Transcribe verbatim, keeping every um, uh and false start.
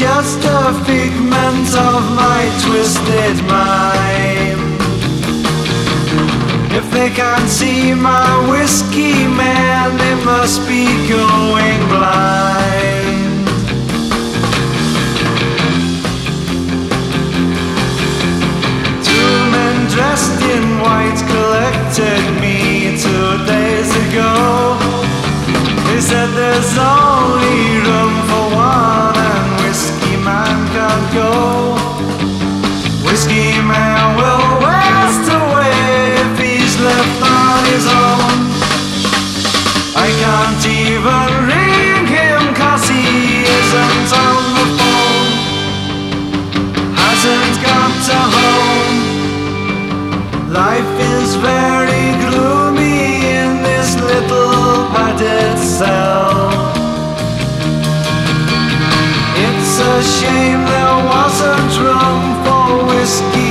just a figment of my twisted mind. If they can't see my whiskey man, they must be going blind. Two men dressed in white collected me two days ago. They said there's only room for one and Whiskey Man can't go. Whiskey Man will waste away if he's left on his own. I can't even ring him cause he isn't on the phone. Hasn't got a home. Life is very gloomy in this little padded cell. It's a shame there wasn't room for whiskey